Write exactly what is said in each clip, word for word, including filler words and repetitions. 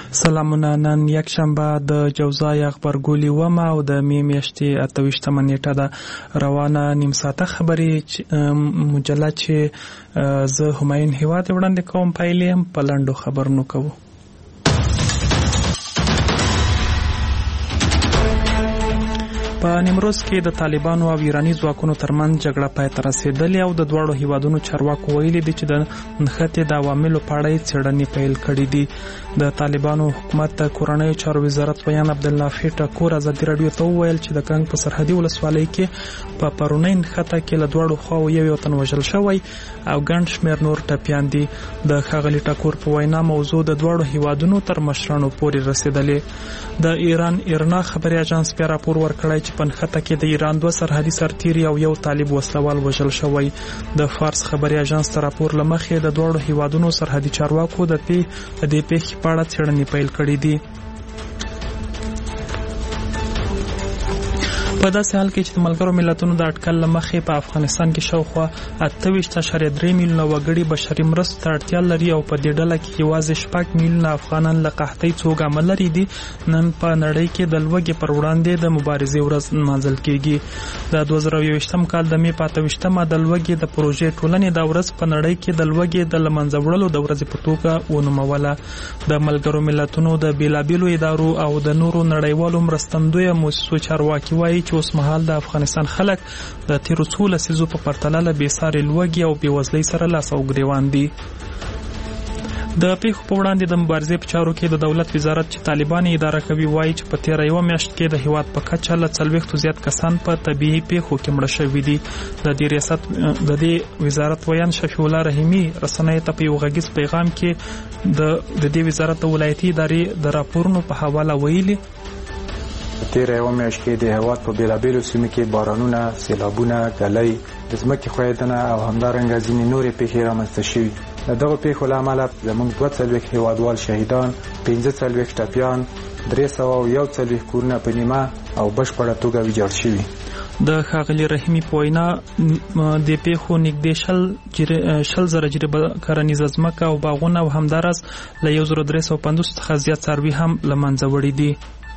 سلامونه. نن یک شنبه د جوزای خبرګولي ومه او د می میاشتې اته ویشتمه نیټه ده. روانه نیم ساعته خبرې مجله چې زه همایون هیواد وړاندې کوم پیل یې په لنډو خبرونو کوو. په نیمروز کې د طالبانو او ایراني ځواکونو ترمنځ جګړه پای ته رسېدلې او د دواړو هیوادونو چارواکو ویلي دي چې د نښتې د عواملو په اړه څېړنې پیل کړي دي. د طالبانو حکومت د کورنیو چارو وزارت ویان عبدالنافع ټکور ازادي راډیو ته وویل چې د کنګ په سرحدي ولسوالۍ کې په پرونۍ نښته کې له دواړو خواو یو یو تن وژل شوی او ګڼ شمېر نور ټپیان دي. د ښاغلي ټکور په وینا موضوع د دواړو هیوادونو تر مشرانو پورې رسېدلې. د ایران ایرنا خبري اژانس بیا راپور ورکړی چې په نښته کې د ایران دوه سرحدي سرتیري او یو طالب وسلوال وژل شوی. د فارس خبري اژانس ته راپور له مخې د دواړو هیوادونو سرحدي چارواکو د دې پیښې په اړه څېړنې پیل کړې دي. په داسې حال کې چې د ملګرو ملتونو د اټکل له مخې په افغانستان کې شاوخوا اته ویشت اعشاریه درې میلیونه وګړي بشري مرستو ته اړتیا لري او په دې ډله کې یوازې شپږ میلیونه افغانان له قحطۍ څوګامه لري دي. نن په نړۍ کې د لوږې پر وړاندې د مبارزې ورځ نمانځل کیږي. د دوه زره یوویشتم کال د مې په اته ویشتمه د لوږې د پروژې ټولنې د ورځ په نړۍ کې د لوږې د له منځه وړلو د ورځې په توګه ونوموله. د ملګرو ملتونو د بېلابېلو ادارو او د نورو نړیوالو مرستندویه مؤسسو چارواکي وایي چې اوس مهال د افغانستان خلک د تیرو څو لسیزو په پرتله له بېسارې لوږې او بېوزلۍ سره لاس او ګرېوان دي. د پیښو په وړاندې د مبارزې په چارو کې د دولت وزارت چې طالبان اداره کوي وایي چې په تیره یوه میاشت کې د هیواد په کچه له څلوېښتو زیات کسان په طبیعي پیښو کې مړه شوي دي. د دې ریاست د دې وزارت ویان شفیع الله رحیمي رسنیو ته په یو غږیز پیغام کې د دې وزارت د ولایتي ادارې د راپورونو په حواله ویلي تیره یوه میاشت کې د هیواد په بېلابېلو سیمو کې بارانونه، سیلابونه، ګلۍ، د ځمکې ښویېدنه او همدارنګه ځینې نورې پیښې رامنځته شوي. د دغو پیښو له امله زموږ دوه څلوېښت هیوادوال شهیدان، پنځه څلوېښت ټپیان، درې سوه او یو څلوېښت کورونه په نیمه او بشپړه توګه ویجاړ شوي. د ښاغلي رحیمي په وینا د پیښو نږدې شل شل زره جریبه کرنیزه ځمکه او باغونه او همداراز له یو زره درې سوه پنځوس څخه زیات څاروي هم له منځه وړي دي.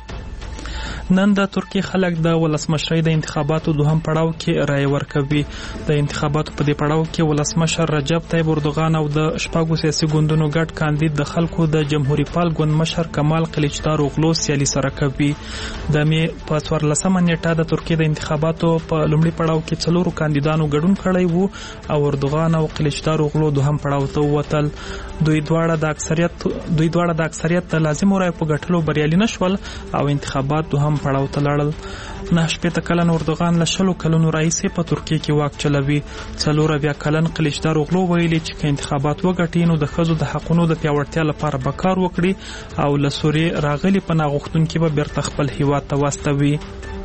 نن د ترکیې خلک د ولسمشرۍ د انتخاباتو دوهم پړاو کې رایه ورکوي. د انتخاباتو په دې پړاو کې ولسمشر رجب طیب اردوغان او د شپږو سیاسي ګوندونو ګډ کاندید د خلکو د جمهوریت پال ګوند مشر کمال کلیچدار اوغلو سیالي سره کوي. د مې په څوارلسمه نیټه د ترکیې د انتخاباتو په لومړي پړاو کې څلورو کاندیدانو ګډون کړی وو او اردوغان او کلیچدار اوغلو دوهم پړاو ته ووتل. دوی دواړه د اکثریت دوی دواړه د اکثریت د لازمو رایو په ګټلو بریالي نشول او انتخابات دوهم پړاو ته لاړل. نه شپېته کلن اردوغان له شلو کلونو راهیسې په ترکیې کې واک چلوي. څلور اویا کلن کلیچدار اوغلو ویلي چې که انتخابات وګټي نو د ښځو د حقونو د پیاوړتیا لپاره به کار وکړي او له سوریې راغلي پناه غوښتونکي به بیرته خپل هیواد ته واستوي.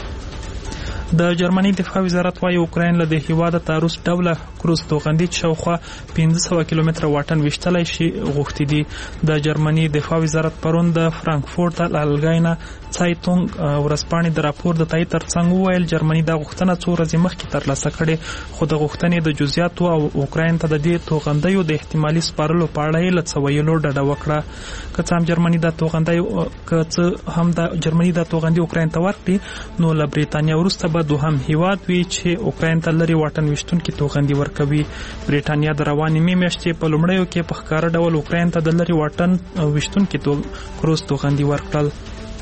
د جرمني دفاع وزارت وايي اوکراین له دې هیواده ته روس ډوله کروز توغندي چې شاوخوا پنځه سوه کیلومتره واټن ویشتلی شي غوښتي دي. د جرمني دفاع وزارت پرون د فرانکفورت الالګاینه سایتونګ ورځپاڼې د راپور د تایید ترڅنګ وویل جرمني دا غوښتنه څو ورځې مخکې ترلاسه کړې خو د غوښتنې د جزئیاتو او اوکراین ته د دې توغندیو د احتمالي سپارلو په اړه یې له څه ویلو ډډه وکړه. که څه هم جرمني دا توغندی که څه هم د جرمني دا توغندي اوکراین ته ورکړي نو له بریتانیا وروسته به دوهم هیواد وي چې اوکراین ته لري واټن ویشتونکي توغندي ورکوي. بریتانیا د روانې مې میاشتې په لومړیو کې په ښکاره ډول اوکراین ته د لري واټن ویشتونکي کروز توغندي ورکړل.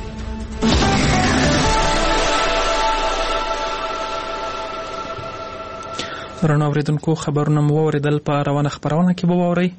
رڼا اورېدونکو خبرونه مو واورېدل. په روانه خپرونه کې به واورئ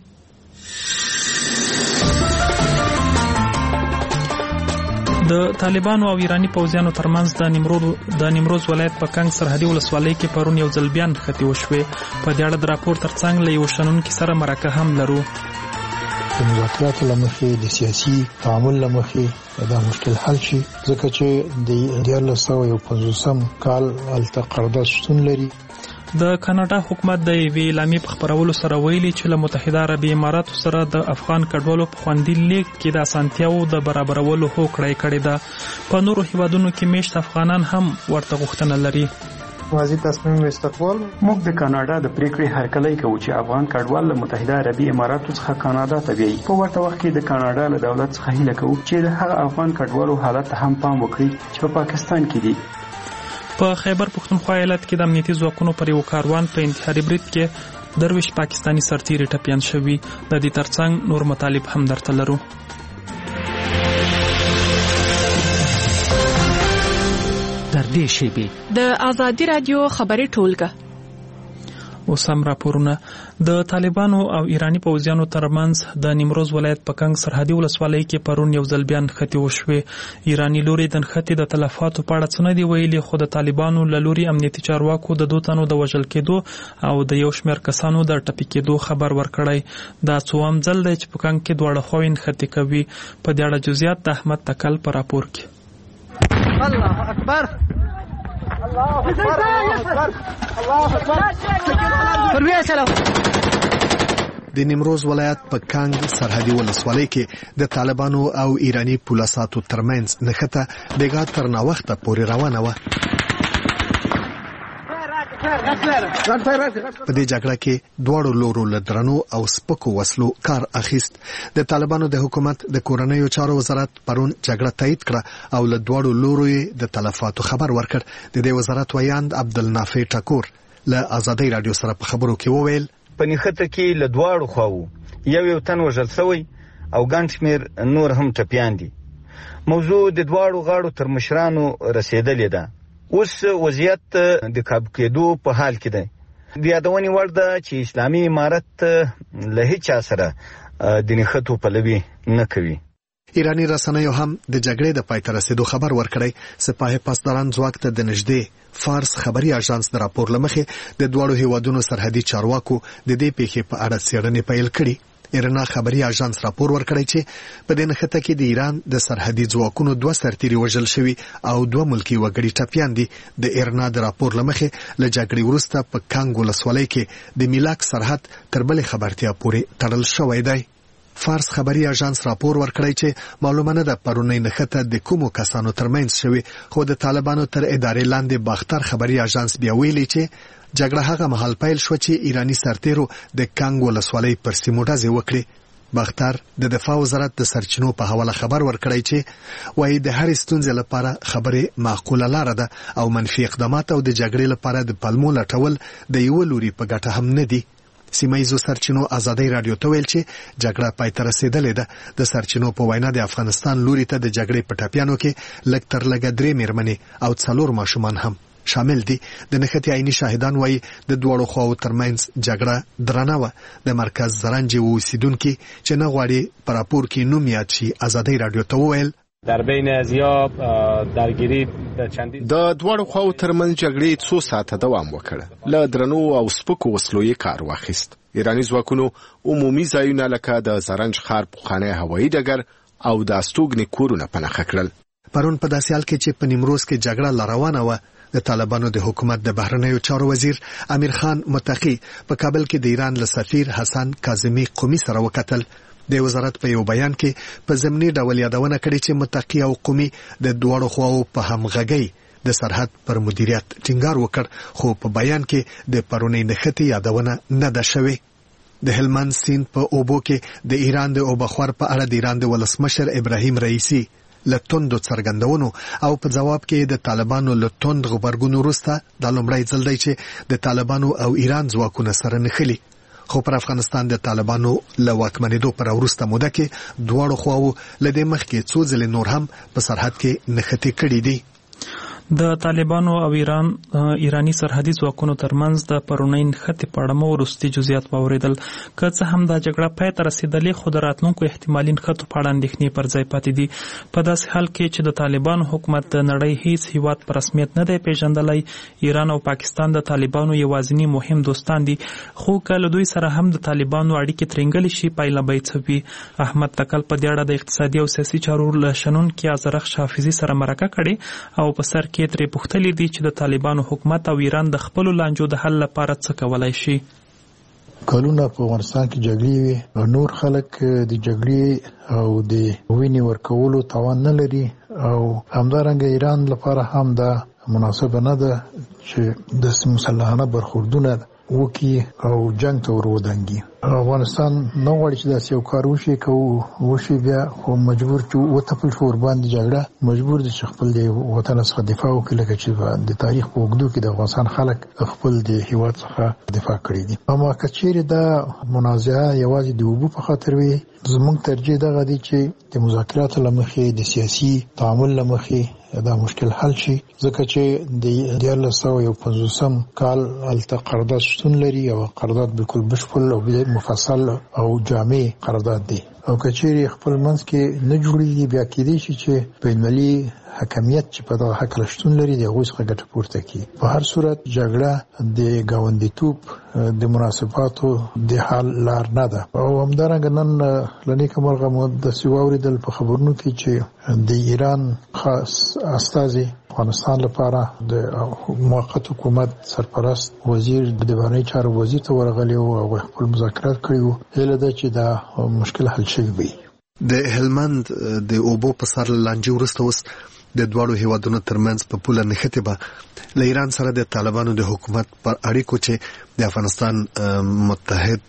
د طالبانو او ایراني پوځیانو ترمنځ د نیمروز د نیمروز ولایت په کنګ سرحدي ولسوالۍ کې پرون یو ځل بیا نښتې وشوې. په دې اړه د راپور ترڅنګ له یو شنونکي سره مرکه هم لرو. د مذاکراتو له مخې د سیاسي تعامل له مخې دا مشکل حل شي ځکه چې د دیارلس سوه یو پنځوسم کال هلته قرارداد شتون لري. د کاناډا حکومت د یوې اعلامیې په خپرولو سره ویلي چې له متحده عربي اماراتو سره د افغان کډوالو په خوندي لیږد کې د اسانتیاوو د برابرولو هوکړه یې کړې ده. په نورو هیوادونو کې میشت افغانان هم ورته غوښتنه لري. واضح تصمیم استقبال. موږ د کاناډا د پریکړې هرکلی کوو چې افغان کډوال له متحده عربي اماراتو څخه کاناډا ته بیایي. په ورته وخت کې د کاناډا له دولت څخه هیله کوو چې د هغه افغان کډوالو حالت ته هم پام وکړي چې په پاکستان کې دي. په خیبر پښتونخوا ایالت کې د امنیتي ځواکونو پر یو کاروان په انتحاري برید کې درویش پاکستانی سرتیري ټپیان شوي. د دې ترڅنګ نور مطالب هم درته لرو. در دې شیبې د آزادي رادیو خبري ټولګه. اوس هم راپورونه. د طالبانو او ایرانی پوځیانو ترمنځ د نیمروز ولایت په کنګ سرحدي ولسوالۍ کې پرون یو ځل بیا نښتې وشوې. ایرانی لوري د نښتې د تلفاتو په اړه څه نه دي ویلي، خو د طالبانو له لوري امنیتي چارواکو د دوه تنو د وژل کېدو او د یو شمېر کسانو د ټپي کېدو خبر ورکړی. دا څوم ځل دی چې په کنګ کې دواړه خواوې نښتې کوي. په دې اړه جزئیات د احمد تکل په راپور کې. الله اکبر الله اکبر الله اکبر. د نیمروز ولایت په کانګ سرحدي ولسوالۍ کې د طالبانو او ایرانی پولیساتو ترمنځ نښته بیګا تر ناوخته پورې روانه وه. په دې جګړه کې دواړو لورو له درنو او سپکو وسلو کار اخیست. د طالبانو د حکومت د کورنیو چارو وزارت پرون جګړه تایید کړه او له دواړو لورو یې د تلفاتو خبر ورکړ. د دې وزارت ویاند عبدالنافع ټکور له آزادۍ رادیو سره په خبرو کې وویل په نښته کې له دواړو خواو یو یو تن وژل شوی او ګڼ شمېر نور هم ټپیان دي. موضوع د دواړو غاړو تر مشرانو رسېدلې ده. اوس وضعیت د کابو کېدو په حال کې دی. د یادونې وړ ده چې اسلامي امارت له هیچا سره د نښتو پلوي نه کوي. ایرانی رسنیو هم د جګړې د پای ته رسیدو خبر ورکړی. سپاه پاسداران ځواک ته د نږدې فارس خبري اژانس د راپور لمخې د دواړو هیوادونو سرحدي چارواکو د دې پیښې په اړه څېړنې پیل کړي. ایرنا خبري اژانس راپور ورکړی چې په دې نښته کې د ایران د سرحدي ځواکونو دوه سرتیري وژل شوي او دوه ملکي وګړي ټپیان دي. د ایرنا د راپور لمخې له جګړې وروسته په کانګ ولسوالۍ کې د میلاک سرحد تر بلې خبرتیا پورې تړل شوی دی. فارس خبري اژانس راپور ورکړی چې معلومه نه ده پرونی نښته د کومو کسانو ترمنځ شوي، خو د طالبانو تر ادارې لاندې باختر خبري اژانس بیا ویلي چې جګړه هغه مهال پیل شو چې ایرانی سرتیرو د کانګ ولسوالۍ پر سیمو ډزې وکړې. باختر د دفاع وزارت د سرچینو په حواله خبر ورکړی چې وایي د هرې ستونزې لپاره خبرې معقوله لاره ده او منفي اقدامات او د جګړې لپاره د پلمو لټول د یو لوري په ګټه هم نه دي. سیمایزو سرچینو آزادۍ رادیو ته ویل چې جګړه پای ته رسیدلې ده. د سرچینو په وینا د افغانستان لوري ته د جګړې په ټاپیانو کې لږ تر لږه درې میرمنې او څلور ماشومان هم شامل دي. د نښتې عیني شاهدان وایي د دواړو خواو ترمنځ جګړه درنه وه. د مرکز زرنج اوسیدونکي چې نه غواړي په راپور کې نوم یاد شي آزادۍ رادیو ته وویل در بین ازیاب درگیری د دواړو خواو ترمنځ جګړې څو ساعته دوام وکړ. له درنو او سپکو وسلو یې کار واخیست. ایرانی ځواکونو عمومي ځایونه لکه د زرنج ښار پخوانی هوایي ډګر او د استوګنې کورونه په نښه کړل. پرون په داسې حال کې چې په نیمروز کې جګړه لا روانه وه، د طالبانو د حکومت د بهرنیو چارو وزیر امیر خان متقی په کابل کې د ایران له سفیر حسن کاظمي قومي سره وکتل. د وزارت په یو بیان کې په ضمني ډول یادونه کړې چې متقی او قومي د دواړو خواو په همغږۍ د سرحد پر مدیریت ټینګار وکړ، خو په بیان کې د پرونی نښتې یادونه نه ده شوې. د هلمند سیند په اوبو کې د ایران د اوبخور په اړه د ایران د ولسمشر ابراهیم رئیسی له توندو څرګندونو او په جواب کې د طالبانو له توند غبرګون وروسته د لومړی ځل دی چې د طالبانو او ایران ځواکونه سره نښلي. خو پر افغانستان د طالبانو له واکمنېدو پر وروسته موده کې دواړو خواو له دې مخکې څو ځلې نور هم په سرحد کې نښتې کړي دي. د طالبانو او ایران ایرانی سرحدي ځواکونو ترمنځ د پرونی نښتې په اړه مو وروستي جزئیات واوریدل. که څه هم دا جګړه پای ته رسیدلې، خو د راتلونکو احتمالي نښتو په اړه اندېښنې پر ځای پاتې دي. په داسې حال کې چې د طالبانو حکومت د نړۍ هیڅ هیواد په رسمیت نه دی پیژندلی، ایران او پاکستان د طالبانو یوازینی مهم دوستان دي. خو که له دوی سره هم د طالبانو اړیکې ترنګلې شي، پایله به یې څه وي؟ احمد تکل په دې اړه د اقتصادي او سیاسي چارو له شنونکي ازرخش حافظي سره مرکه کړې او په سر کې ترې پوښتلي دي چې د طالبانو حکومت او ایران د خپلو لانجو د حل لپاره څه کولای شي. کلونه په افغانستان کې جګړې وي او نور خلک د جګړې او د وینې ورکولو توان نه لري، او همدارنګه ایران لپاره هم دا مناسب نه ده چې د مسلحانه برخوردونه وکي او جنگ ته ورودانګي. افغانستان نو غواړي چې داسې یو کار وشي کوو وشي بیا خو مجبور چې وتپل شو ورباندې جګړه مجبور دي چې خپل د وطن څخه دفاع وکړي لکه چې د تاریخ په اوږدو کې د افغانستان خلک خپل د هیواد څخه دفاع کړي دي. اما که چیرې دا منازعه یوازې د اوبو په خاطر وي زموږ ترجیح دغه دی چې د مذاکراتو له مخې د سیاسي تعامل له مخې دا مشکل حل شي ځکه چې د دیارلس سوه یو پنځوسم کال هلته قرارداد شتون لري او قرارداد بالکل بشپړ او مفصل او جامع قرارداد دی او که چیرې خپل منځ کې نه جوړېږي بیا کېدای شي چې بین‌المللي حکمیت چې په دغه حق شتون لري د هغوی څخه ګټه پورته کړي. په هر صورت جګړه د ګاونډیتوب د مناسباتو د حل لار نه ده او همدارنګه نن له نیکه مرغه مو داسې واورېدل په خبرونو کې چې د ایران خاص استازي افغانستان لپاره د موقت حکومت سرپرست وزیر د بهرنیو چارو وزیر ته ورغلی او خپل مذاکرات کړي وو. هیله ده چې دا مشکل حل شي وي. د هلمند د اوبو په سر لانجې وروسته اوس د دواړو هیوادونو ترمنځ په پوله نښتې به له ایران سره د طالبانو د حکومت پر اړیکو چې د افغانستان متحد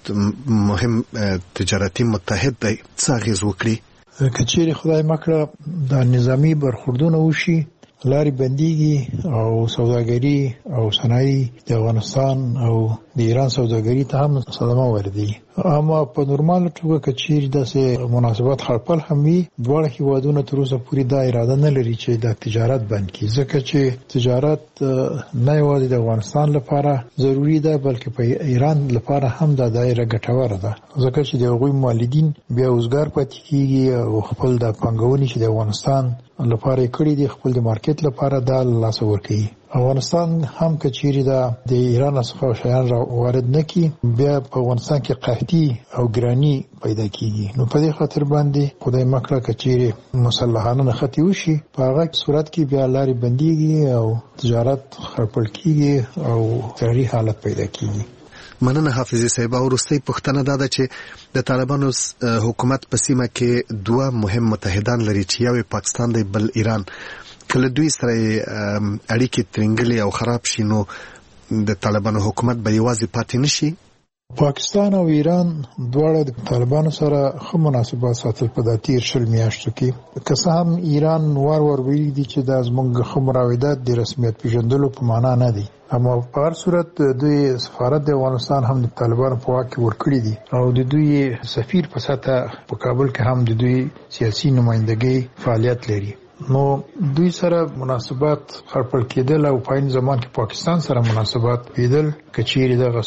مهم تجارتي متحد دی څه اغېز وکړي. که چیرې خدای مکړه دا نظامی برخوردونه وشي لارې بنديږي او سوداګري او صنایع د افغانستان او د ایران سوداګري ته هم صدمه وردی. اما په نورمال توګه که چیرې داسې مناسبات خړپل هم وي دواړه هیوادونه تر اوسه پورې دا اراده نه لري چې د تجارت بند کړي ځکه چې تجارت نه یوازې د افغانستان لپاره ضروری ده بلکې په ایران لپاره هم دا دایره ګټوره ده ځکه چې د هغوی مالدین بیا اوزګار پاتې کیږي او خپل د پانګونې چې د افغانستان لپاره کړي دي خپل د مارکیټ لپاره دا لاس ورکړي. افغانستان هم که چیرې دا د ایران څخه شیان را وارد نه کړي بیا په افغانستان کې قحطي او ګراني پیدا کیږي. نو په دې خاطر باندې خدای مکړه که چیرې مسلحانه نښتې وشي په هغه صورت کې بیا لارې بنديږي او تجارت خړپړ کیږي او اضطراري حالت پیدا کیږي. مننه حافظ صاحب. وروستۍ پوښتنه دا ده چې د طالبانو حکومت په سیمه کې دوه مهم متحدان لري چې یو پاکستان دی بل ایران. کله دوی سره اړیکې ترنګلې او خراب شي نو د طالبانو حکومت به یوازې پاتې نشي. پاکستان او ایران دواړه د طالبانو سره ښه مناسبات ساتل په دا تیر شل میاشتو کې. که څه هم ایران وار وار ویلي دي چې دا زموږ ښه مراودات د رسمیت پیژندلو په معنا نه دي اما په هر صورت دوی سفارت د افغانستان هم د طالبانو په واک کې ورکړي دي او د دوی سفیر په سطح په کابل کې هم د دوی سیاسي نمائندګۍ فعالیت لري. نو دوی سره مناسبات خړپړ کېدل او په عین زمان کې پاکستان سره مناسبات پیدل که چیرې دغه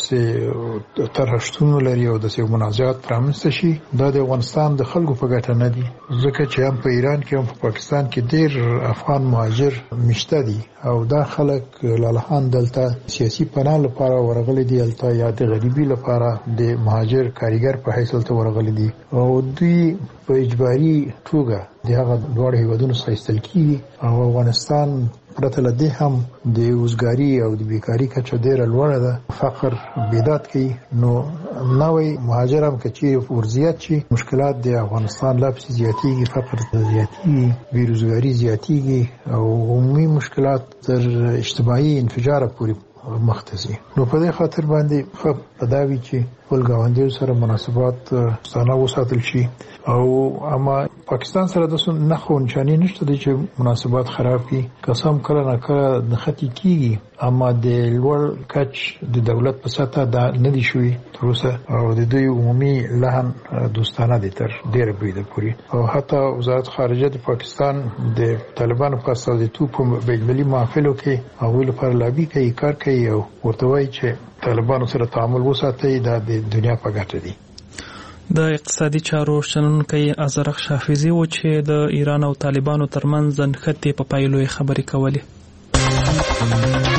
څه طرح شتون لري او داسې منازعات پرانیسته شي دا د افغانستان د خلکو په ګټه نه دي ځکه چې هم په ایران کې هم په پاکستان کې ډېر افغان مهاجر مشته دي او دا خلک لالهان دلته سیاسي پناه لپاره ورغلي دي هلته یا د غریبي لپاره د مهاجر کاریګر په حیث هلته ورغلي دي او دوی په اجباري توګه د هغه دواړو هیوادونو څخه ایستل کېږي او افغانستان پرته له دې هم د اوزګاري او د بیکاري کچه ډېره لوړه ده فقر بیداد کوي. نو نوی مهاجر هم که چیرې ورزیات شي مشکلات د افغانستان لا پسې زیاتېږي فقر زیاتېږي بېروزګاري زیاتېږي او عمومي مشکلات تر اجتماعي انفجاره پورې مخ ته ځي. نو په دې خاطر باندې ښه په دا وي چې خپل ګاونډیو سره مناسبات دوستانه وساتل شي او اما پاکستان سره د نښو نښانې نشته چې مناسبات خراب کړي. قسم کله نه کله نښتې کیږي اما د لوړ کچ د دولت په سطح دا نه دي شوي تر اوسه او د دوی عمومي لحن دوستانه دي تر ډېره بریده پورې او حتی وزارت خارجه د پاکستان د طالبانو په استازیتوب په بین‌المللي محافلو کې هغوی لپاره لابي کوي کار کوي او ورته وایي چې طالبانو سره تعامل وساتئ دا د دنیا په ګټه دي. د اقتصادي چارو شنونکی ازرق شافعي و چې د ایران او طالبانو ترمنځ نښتې په پایلو خبرې کولې.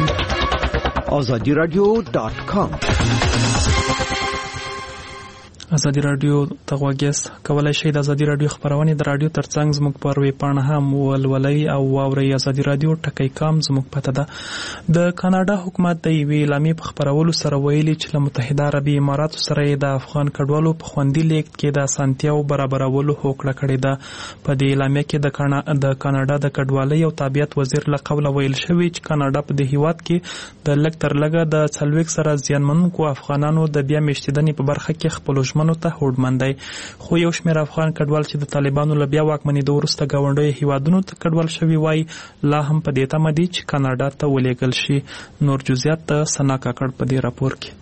azadi radio dot com ازادي رادیو ته غوږیاست. کولای شئ د ازادي رادیو خبرونه د رادیو ترڅنګ زموږ په ویب پاڼه هم ولولئ او واورئ. ازادي رادیو ټکی کام زموږ پته ده. د کاناډا حکومت د یوې اعلامیې په خبرولو سره ویلي چې له متحده عربي اماراتو سره د افغان کډوالو په خوندي لیږد کې د اسانتیاو برابرولو هوکړه کړې ده. په دې اعلامیه کې د کانا د کاناډا د کډوالۍ او تابعیت وزیر له قوله ویل شوی چې کاناډا په دې هیواد کې د لږ تر لږه د څلوېښت سره زیانمنونکو افغانانو د بیا میشتېدنې په برخه کې خپلو ژمنو ته هوډمن دی. خو یو شمېر افغان کډوال چې د طالبانو له بیا واکمنېدو وروسته ګاونډیو هیوادونو ته کډوال شوي وایي لا هم په دې تمه دي چې کاناډا ته ولېږل شي. نور جزئیات ته ثنا کاکړ په دې راپور کې.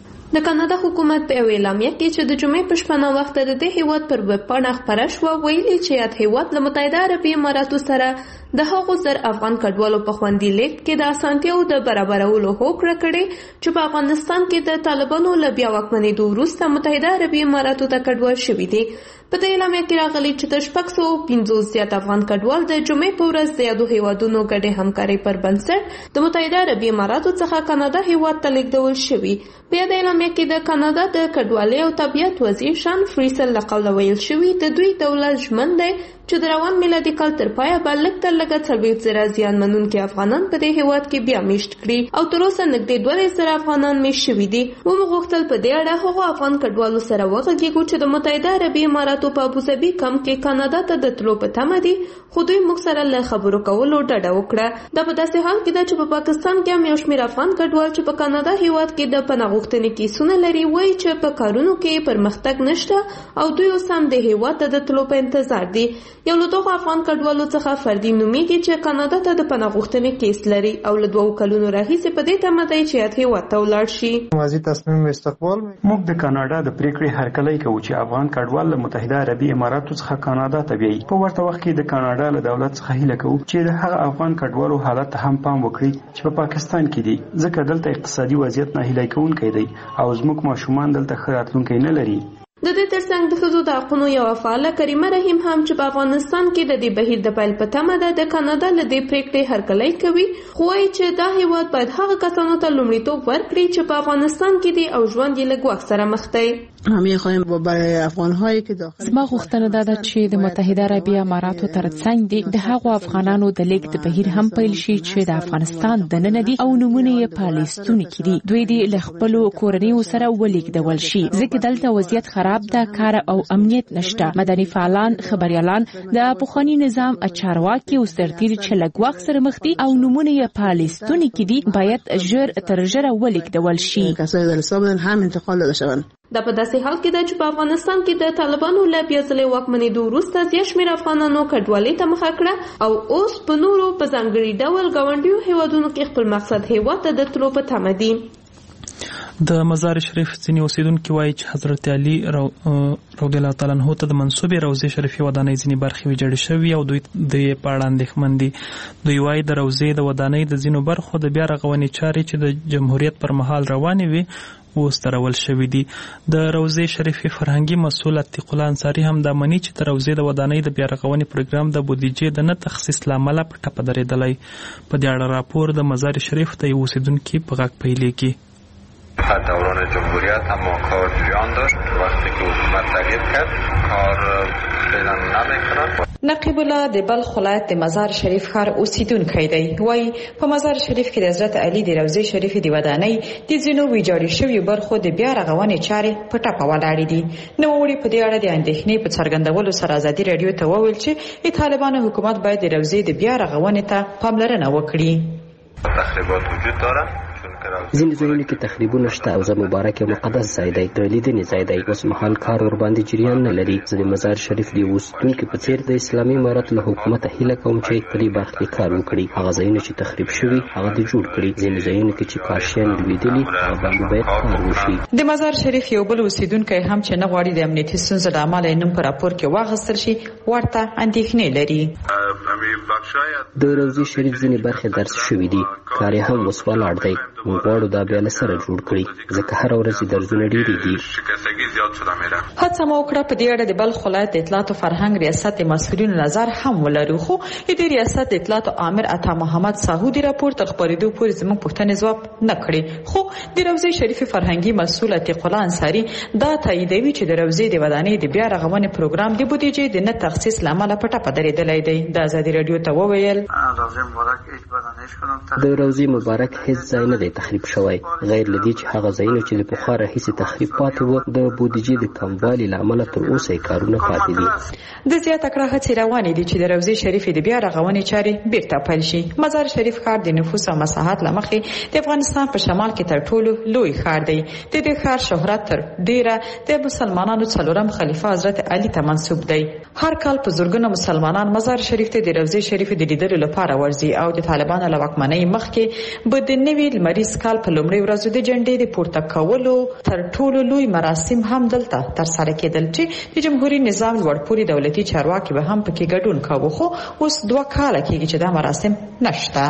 د کاناډا حکومت په یوه اعلامیه کې چې د جمعې په شپه ناوخته د دې هیواد پر ویب پاڼه خپره شوه ویلي چې یاد هیواد له متحده عربي اماراتو سره د هغو زر افغان کډوالو په خوندي لیږد کې د اسانتیاو د برابرولو هوکړه کړې چې په افغانستان کې د طالبانو له بیا واکمنېدو وروسته متحده عربي اماراتو ته کډوال شوي دي. په دې اعلامیه کې راغلي چې د شپږ سوه پنځوس زیات افغان کډوال د جمعې په ورځ د یادو هیوادونو ګډې همکارۍ پر بنسټ د متحده عربي اماراتو څخه کاناډا هیواد ته لیږدول شوي. په دې اعلامیه کې د کاناډا د کډوالۍ او طبیعت وزیر شان فریسل له قوله ویل شوي د دوی دولت ژمن دی چې د روان میلادي کال تر پایه به لږ تر لږه څلوېښت زره زیان منونکي افغانان په دې هیواد کې بیا میشت کړي او تر اوسه نږدې دوه دېرش زره افغانان میشت شوي دي. ومو غوښتل په دې اړه هغو افغان کډوالو سره وغږیږو چې د متحده عربي اماراتو په ابوظبي کم کې کاناډا ته د تلو په تمه دي خو دوی موږ سره له خبرو کولو ډډه وکړه. دا په داسې حال کې ده چې په پاکستان کې هم یو شمېر افغان کډوال چې په کاناډا هیواد کې د پناه غوښتنې کیسونه لري وایي چې په کارونو کې پرمختګ نشته او دوی اوس هم د هیواد ته د تلو په انتظار دي. یو له دغو افغان کډوالو څخه فردي نومیږي چې کاناډا ته د پناه غوښتنې کیس لري او له دوو کلونو راهیسې په دې تمه دی چې یاد هیواد ته ولاړ شي. ماضي تصمیم استقبال موږ د کاناډا د پریکړې هرکلی کوو چې افغان کډوال له متحده عربي اماراتو څخه کاناډا ته بیایي. په ورته وخت کې د کاناډا له دولت څخه هیله کوو چې د هغه افغان کډوالو حالت ته هم پام وکړي چې په پاکستان کې دي ځکه دلته اقتصادي وضعیت ناهیلی کوونکی دی او زموږ ماشومان دلته ښه راتلونکی نه لري. د دې ترڅنګ د ښځو د حقونو یوه فعاله کریمه رحیم هم چې په افغانستان کې د دې بهیر د پیل په تمه ده د کاناډا له دې پریکړې هرکلی کوي خو وایي چې دا هیواد باید هغه کسانو ته لومړیتوب ورکړي چې په افغانستان کې دي او ژوند یې له ګواښ سره مخ دی. زما غوښتنه دا ده چې د متحده عربي اماراتو ترڅنګ دي د هغو افغانانو د لیږد بهیر هم پیل شي چې د افغانستان دننه دي او نومونه یې په لیستونو کې دي. دوی دې له خپلو کورنیو سره ولیږدول شي ځکه دلته وضعیت خراب ده، کار او امنیت نشته. مدني فعالان، خبريالان، د پخوانی نظام چارواکي او سرتیر چې له ګواښ سره مخ دي او نومونه یې په لیستونو کې دي باید ژر تر ژره ولیږدول شي. دا په داسې حال کې ده چې په افغانستان کې د طالبانو له بیا ځلې واکمنېدو وروسته زیات شمېر افغانانو کډوالۍ ته مخه کړه او اوس په نورو په ځانګړي ډول ګاونډیو هیوادونو کې خپل مقصد هیواد ته د تلو په تمه دي. د مزار شریف ځینې اوسیدونکي وایي چې حضرت علي رضی الله تعالی عنہ ته د منسوبې روضې شریفې ودانۍ ځینې برخې ویجاړې شوي او دوی د په اړه اندېښمن دي. دوی وایي د روضې د ودانۍ د ځینو برخو د بیا رغونې چارې چې د جمهوریت پر مهال روانې وي اوس درول شوي دي. د روضې شریفې فرهنګي مسؤل عتیق الله انصاري هم دا مني چې د روضې د ودانۍ د بیا رغونې پروګرام د بودیجې د نه تخصیص له امله په ټپه درېدلی. په دې اړه راپور د مزار شریف د یو اوسیدونکي په غږ پیلېږي. دوران جمهوریت اما کار جریان داشت. وقتی که حکومت تغییر کرد کار فعلا نمیکنند. نقیب الله د بلخ ولایت د مزار شریف ښار اوسیدونکی دی. وایي په مزار شریف کې د حضرت علي د روضې شریفې د ودانۍ د ځینو ویجاړې شویو برخو د بیا رغونې چارې په ټپه ولاړې دي. نوموړي په دې اړه د اندېښنې په څرګندولو سره ازادي راډیو ته وویل چې د طالبانو حکومت باید د روضې د بیا رغونې ته پاملرنه وکړي. تخریبات وجود داره. ځینې ځایونو کې تخریبونه شته او زه مبارک یو مقدس ځای دی، د لیدنې ځای دی. اوس مهال کار ورباندې جریان نه لري. زه د مزار شریف د اوسیدونکي په څېر د اسلامي امارت له حکومته هیله کوم چې په دې برخه کې کار وکړي. هغه ځایونه چې تخریب شوي هغه د جوړ کړي. ځینې ځایونو کې چې کاشیان لوېدلي هغه باندې باید کار وشي. د مزار شریف یو بل اوسیدونکی هم چې نه غواړي د امنیتي ستونزو له امله یې نوم په راپور کې واخیستل شي ورته اندېښنې لري. د روضې شریف ځینې برخې درس شوي دي، کار یې هم اوس ولاړ دی. موږ غواړو دا بیا له سره جوړ کړي ځکه هر ورځ درزونه ډېرېږي. هڅه مو وکړه په دې اړه د بلخ ولایت د اطلاعات او فرهنګ ریاست مسؤلینو نظر هم ولرو، خو د ریاست د اطلاعات عامر عطا محمد ساهودی راپور تر خبرېدو پورې زموږ پوښتنې ځواب نه کړې، خو د روضې شریف فرهنګي مسؤل عتیق الله انصاری دا تاییدوي چې د روضې د ودانۍ د بیا رغونې پروګرام د بودیجې د نه تخصیص لامل په ټاپه درېدلی دی. د آزادي رادیو ته وویل د روضې مبارک هیڅ ځای نه دی تخریب شوی، غیر لدی چې هغه ځایونه چې له پخوا راهیسې تخریب پاتې وو د بودیجې د کموالي لامل تر اوسه کارونه پاتې دي. د زیاته کړه هڅې روانې دي چې د روضې شریف د بیا رغونې چارې بیرته پیل شي. مزار شریف ښار د نفوس او مساحت له مخې د افغانستان په شمال کې تر ټولو لوی ښار دی. د دې ښار شهرت تر ډیره د مسلمانانو څلورم خلیفه حضرت علي ته منسوب دی. هر کال په زرګونه مسلمانان مزار شریف ته د روضې شریف د لیدلو لپاره ورځي او د طالبانو له واکمنۍ مخکې به د نوي لمریز کال په لومړۍ ورځو د جنډې د پورته کولو تر ټولو لوی مراسم هم دلته ترسره کېدل چې د جمهوریت نظام لوړپوړي دولتي چارواکي به هم پکې ګډون کاوه، خو اوس دوه کاله کېږي چې دا مراسم نشته.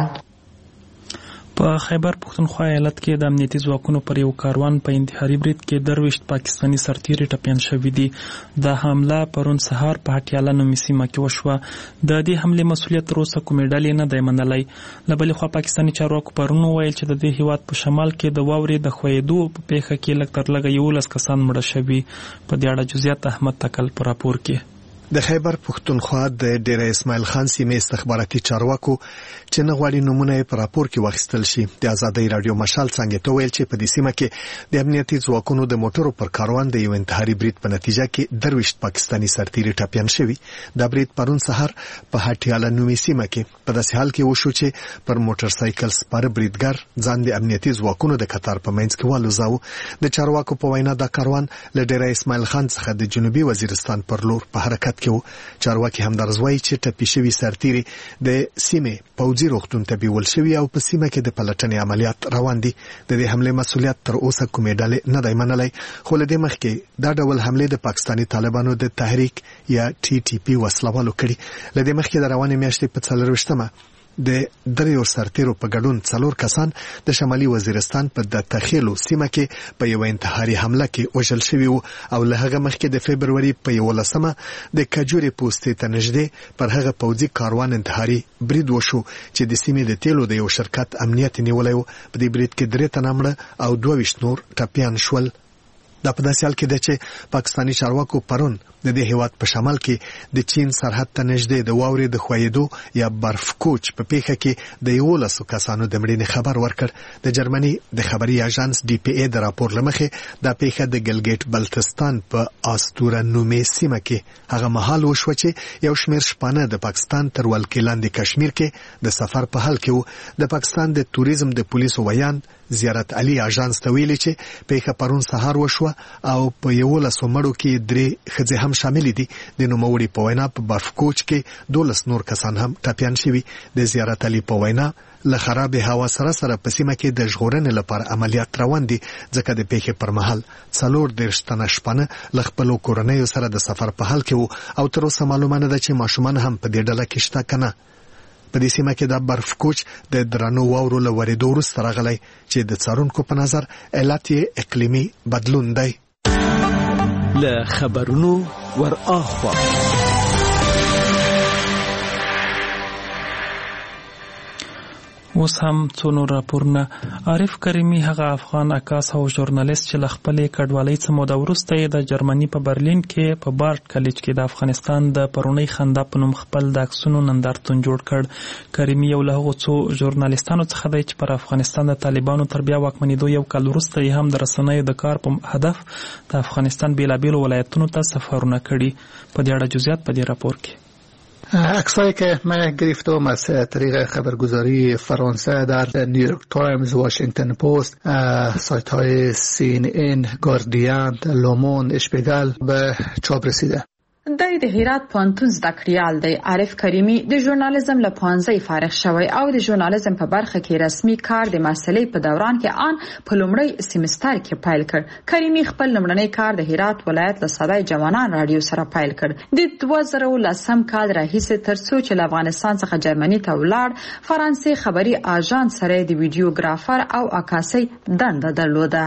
په خیبر پښتونخوا ایالت کې د امنیتي ځواکونو پر یو کاروان په انتحاري برید کې درویشت پاکستاني سرتیري ټپیان شوي دي. دا حمله پرون سهار په هټیاله نومي سیمه کې وشوه. د دې حملې مسؤلیت تر اوسه کومې ډلې نه دی منلی. له بلې خوا پاکستاني چارواکو پرون وویل چې د دې هیواد په شمال کې د واورې د ښویېدو په پیښه کې لږ تر لږه یولس کسان مړه شوي. په دې اړه جزئیات احمد تکل په راپور کې. د خیبر پښتونخوا د ډیره اسماعیل خان سیمې استخباراتي چارواکو چې نه غواړي نمونه په راپور کې واخیستل شي د آزادۍ رادیو مشال څنګه ته ویل چې په دې سیمه کې د امنیتي ځواکونو د موټرو پر کاروان د یو انتحاري برید په نتیجه کې درویشت پاکستاني سرتیري ټپیان شوي. دا برید پرون سهار په هټیاله نومي سیمه کې په داسې حال کې وشو چې پر موټر سایکل سپاره بریدګر ځان د امنیتي ځواکونو د قطار په منځ کې والوزاو. د چارواکو په وینا دا کاروان له ډیره اسماعیل خان څخه د جنوبي وزیرستان پر لور په حرکت کې و. چارواکي همدارز وایي چې ټپي شوي سرتیري د سیمې پوځي روغتون ته بیول شوي او په سیمه کې د پلټنې عملیات روان دي. د دې حملې مسؤلیت تر اوسه کومې ډلې نه دی منلی، خو له دې مخکې دا ډول حملې د پاکستاني طالبانو د تحریک یا ټي ټي پي وسلوالو کړي. له دې مخکې د روانې میاشتې په څلرویشتمه د دریو سرتیرو په ګډون څلور کسان د شمالي وزیرستان په د تخیلو سیمه کې په یو انتحاري حمله کې وژل شوي وو او له هغه مخکې د فبروري په یولسمه د کجوري پوستې ته نږدې پر هغه پوځي کاروان انتحاري برید وشو چې د سیمې د تیلو د یو شرکت امنیت نیولی و. په دې برید کې درې تنه مړه او دوه ویشت نور ټپیان شول. دا په داسې حال کې ده چې پاکستاني چارواکو پرون د دې هیواد په شمال کې د چین سرحد ته نږدې د واورې د ښویېدو یا برف کوچ په پیښه کې د یولسو کسانو د مړینې خبر ورکړ. د جرمني د خبري اژانس ډي پی ای د راپور له مخې دا پیښه د ګلګیټ بلتستان په آستوره نومې سیمه کې هغه مهال وشوه چې یو شمېر شپانه د پاکستان تر ولکې لاندې کشمیر کې د سفر په حال کې وو. د پاکستان د توریزم د پولیسو ویان زیارت علي اژانس ته ویلي چې پیښه پرون سهار وشوه او په یولسو مړو کې درې ښځې هم شامل دي. د نوموړي په وینا په برف کوچ کې دولس نور کسان هم ټپیان شوي. د زیارت علي په وینا له خراب هوا سره سره په سیمه کې د ژغورنې لپاره عملیات روان دي ځکه د پیښې پر مهال څلور دېرش تنه شپانه له خپلو کورنیو سره د سفر په حال کې وو او تر اوسه معلومه نه ده چې ماشومان هم په دې ډله کې شته که نه. په دې سیمه کې د برف کوچ د درنو واورو له ورېدو وروسته راغلی چې د څارونکو په نظر علت یې اقلیمي بدلون دی. له خبرونو ور اخوا اوس هم څو نور راپورونه. عارف کریمي هغه افغان عکاس او ژورنالیست چې له خپلې کډوالۍ څخه موده وروسته یې د جرمني په برلین کې په بارټ کالج کې د افغانستان د پرونۍ خندا په نوم خپل د عکسونو نندارتون جوړ کړ. کریمي یو له هغو څو ژورنالیستانو څخه دی چې پر افغانستان د طالبانو تر بیا واکمنېدو یو کال وروسته یې هم د رسنیو د کار په هدف د افغانستان بیلابیلو ولایتونو ته سفرونه کړي. په دې اړه جزئیات په دې راپور کې. عکسایی که من گرفتم از طریق خبرگزاری فرانسه در نیویورک تایمز، واشنگتن پست، سایت های سی ان ان، گاردین، لوموند، اشپیگل به چاپ رسیده. د هرات پوهنتون زده کړیال دی. عارف کریمي د ژورنالیزم له پوهنځي فارغ شوی او د ژورنالیزم په برخه کې رسمي کار د محصلۍ په دوران کې آن په لومړی سیمستر کې پیل کړ. کریمي خپل لومړنی کار د هرات ولایت له صدای جوانان رادیو سره پیل کړ. د دوه زره لسم کال راهیسې تر څو چې له افغانستان څخه جرمني ته ولاړ، فرانسې خبري آژانس سره د ویډیوګرافر او عکاسۍ دنده درلوده.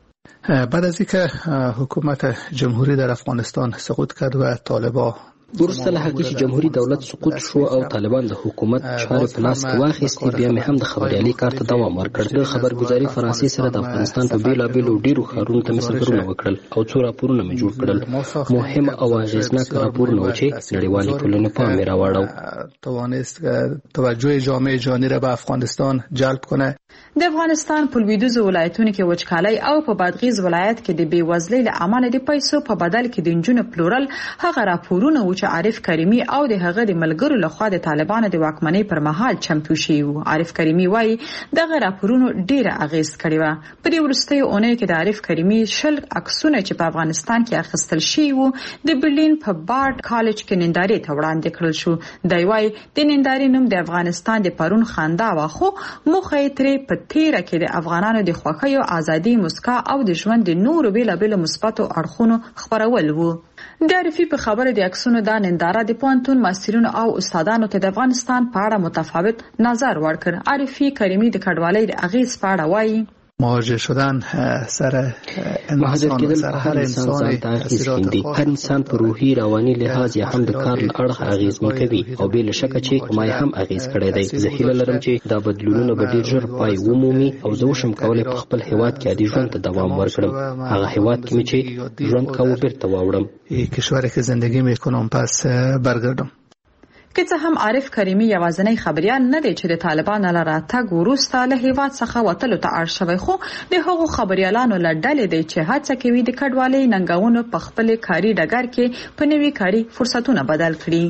بعد از اینکه حکومت جمهوری در افغانستان سقوط کرد و طالبان وروسته له هغه چې جمهوریت دولت سقوط شو او طالبان د حکومت چارې په لاس کې واخیستې، بیا مې هم د خبریالي کار ته دوام ورکړ. د خبرګزاري فرانسې سره د افغانستان په بیلابیلو ډیرو ښارونو ته مې سفرونه وکړل او څو راپورونه مې جوړ کړل. مهم او اغېزناک راپورونه و چې نړیوالې ټولنې پام مې راواړو. توانست توجه جامعه جهانی را به افغانستان جلب کنه. د افغانستان په لویدیځو ولایتونو کې وچکالۍ او په بادغیس ولایت کې د بیوزلۍ له امله د پیسو په بدل کې د نجونو پلورل هغه راپورونه و چې عارف کریمي او د هغه د ملګرو لخوا د طالبانو د واکمنۍ پر مهال چمتو شوي وو. عارف کریمي وایي دغه راپورونو ډیره اغیز کړې وه. په دې وروستیو اونۍ کې د عارف کریمي شل عکسونه چې په افغانستان کې اخیستل شوي وو د برلین په بارد کالج کې نندارې ته وړاندې کړل شو. دی وایي د نندارې نوم د افغانستان د پرون خندا وه، خو موخه یې ترې په تیره کې د افغانانو د خوښۍ او ازادي، مسکا او د ژوند د نورو بیلابیلو مثبتو اړخونو خپرول وو. د عارفي په خبره د عکسونو دا ننداره د پوهنتون محصلینو او استادانو ته د افغانستان په اړه متفاوت نظر ورکړ. عارفي کریمي د کډوالۍ د اغیز په اړه وایي مهاجر شدن سر مهاجر کېدل په هر انسان ځان ته اغیز ښندي. هر انسان په روحي رواني لحاظ یا هم د کار له اړخه اغیزمن کوي او بې له شکه چې ما هم اغیز کړی دی. زه هیله لرم چې دا بدلونونه به ډېر ژر پای ومومي او زه وشم کولی په خپل هیواد کې عادي ژوند ته دوام ورکړم. هغه هیواد کې مې چې ژوند کاوه بیرته واوړم. کشوری که زندگی میکنم پس برگردم. که څه هم عارف کریمي یوازینی خبریال نه دی چې د طالبانو له راتګ وروسته له هیواد څخه وتلو ته اړ شوی، خو د هغو خبریالانو له ډلې دی چې هڅه کوي د کډوالۍ ننګونو په خپل کاري ډګر کې په نوي کاري فرصتونه بدل کړي.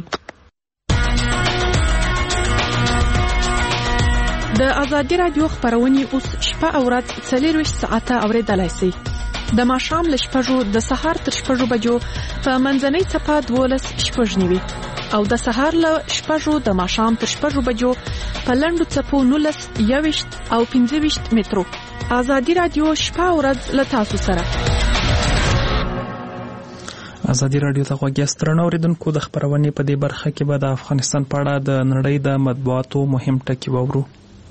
د ازادي رادیو خبرونه اوس شپه او ورځ څلور ویشت ساعته اوریدلای شئ. د ماښام له شپږو د سهار تر شپږو بجو په منځنۍ څپه دولس شپږ نیوي او د سهار له شپږو د ماښام تر شپږو بجو په لنډو څپو نولس یوویشت او پنځه ویشت مترو. ازادي رادیو شپه او ورځ له تاسو سره. ازادي رادیو ته غوږ یاست. درنو اوریدونکو، د خبرونې په دې برخه کې به د افغانستان په اړه د نړۍ د مطبوعاتو مهم ټکي واورو.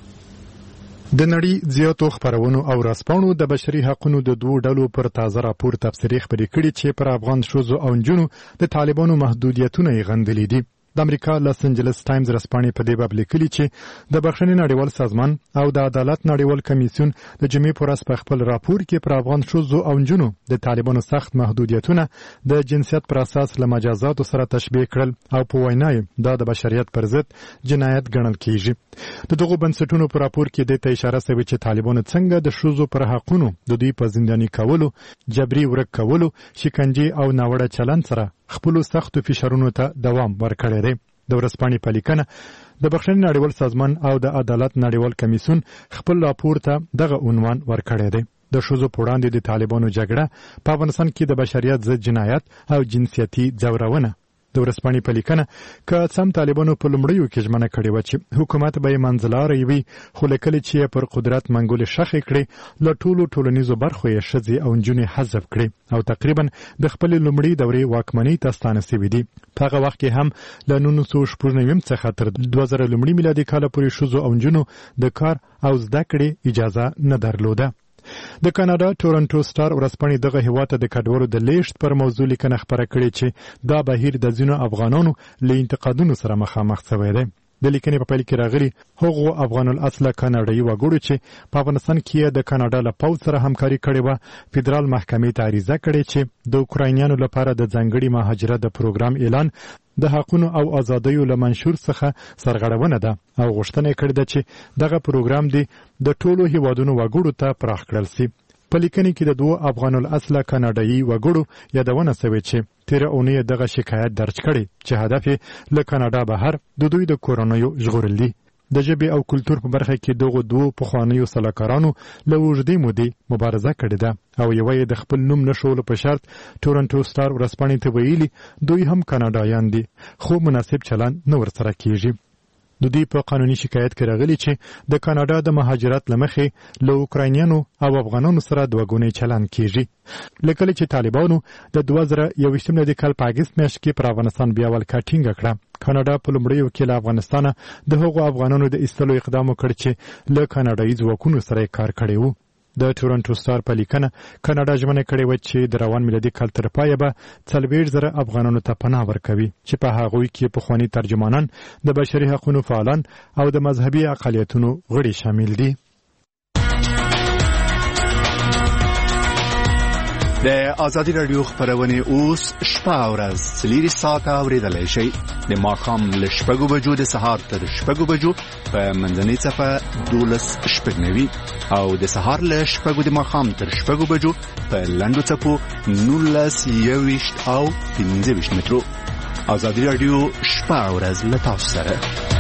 د نړۍ زیاتو خبرونو او راسپانو د بشري حقوقو د دوه ډلو پر تازه راپور تفسیري خبرې کړي چې پر افغان ښځو او نجونو د طالبانو محدودیتونه یې غندلي دي. د امریکا لاس انجلس ټایمز رسپانې په دې باب لیکلي چې د بخښنې نړیوال سازمان او د عدالت نړیوال کمیسیون د جمعې پر ورځ په خپل راپور کې پر افغان ښځو او نجونو د طالبانو سخت محدودیتونه د جنسیت پر اساس له مجازاتو سره تشبیه کړل او په وینا یې دا د بشریت پر ضد جنایت ګڼل کیږي. د دغو بنسټونو په راپور کې د ته اشاره شوې چې طالبانو څنګه د ښځو پر حقونو د دوی په زنداني کولو، جبري ورک کولو، شکنجې او ناوړه چلند سره خپل سختو فشارونو ته دوام ورکړی دی. د ورځپاڼې په لیکنه د بخښنې نړیوال سازمان او د عدالت نړیوال کمیسیون خپل راپور ته دغه عنوان ورکړی دی: د ښځو په وړاندې د طالبانو جګړه په افغانستان کې د بشریت ضد جنایت او جنسیتي ځورونه. د ورځپاڼې په لیکنه که سم طالبانو په لومړیو کې ژمنه کړې وه چې حکومت به یې منځلاری وي، خو له کله چې یې پر قدرت منګولې ښخې کړې، له ټولو ټولنیزو برخو یې ښځې او نجونې حذف کړې او تقریبا د خپلې لومړۍ دورې واکمنۍ ته ستانه سوي دي. په هغه وخت کې هم له نولس سوه شپږ نوي څخه تر دوه زره لومړي میلادي کاله پورې ښځو او نجونو د کار او زده کړې اجازه نه درلوده. د کاناډا ټورنټو سټار ورځپاڼې دغه هیواد ته د کډوالو د لیږد پر موضوع لیکنه خپره کړې چې دا بهیر د ځینو افغانانو له انتقادونو سره مخامخ شوی دی. د لیکنې په پیل کې راغلي هغو افغان الاصله کاناډایي وګړو چې په افغانستان کې د کاناډا له پوځ سره همکاري کړې وه، فدرال محکمې ته عریضه کړې چې د اوکراینیانو لپاره د ځانګړي مهاجرت د پروګرام اعلان د حقونو او ازادیو له منشور څخه سرغړونه ده او غوښتنه یې کړې ده چې دغه پروګرام دی د ټولو هیوادونو وګړو ته پراخ کړل سي. په لیکنې کې د دوه افغان الاصله کاناډایي وګړو یادونه شوې چې تیره اونۍ دغه شکایت درج کړی چې هدف یې له کاناډا بهر د دوی د کورنیو ژغورل دي. د ژبې او کلتور په برخه کې دغه دوه پخوانیو سلاکارانو له اوږدې مودې مبارزه کړې ده او یو یې د خپل نوم نشولو په شرط ټورنټو سټار ورځپاڼې ته ویلي دوی هم کاناډایان دي خو مناسب چلند نه ورسره کیږي. د دوی په قانوني شکایت کې راغلي چې د کاناډا د مهاجرت لمخې له اوکراینیانو او افغانانو سره دوه ګونی چلند کیږي. لکه چې طالبانو د دوه زره یوویشتم د کال په اګست میاشت کې پر افغانستان بیا ولکه ټینګه کړه. کاناډا په لومړیو کې له افغانستانه د هغو افغانانو د ایستلو اقدام وکړ چې له کاناډایي ځواکونو سره کار کړی وو. د ټورنټو سټار په لیکنه کاناډا ژمنه کړې وه چې د روان میلادي کال تر پایه به څلوېښت زره افغانانو ته پناه ورکوي چې په هغوی کې پخواني ترجمانان د بشري حقوقو فعالان او د مذهبي اقلیتونو غړي شامل دي. د ازادي رادیو خبرونه اوس شپه او ورځ څلور ساعته اوریدلای شئ د ماښام له شپږو بجو د سهار تر شپږو بجو په منځنۍ صفه دولس شپږ نوي او د سهار له شپږو د ماښام تر شپږو بجو په لنډو څپو نولس یوویشت او پنځه ویشت مترو. ازادي رادیو شپه او ورځ له تاسو سره.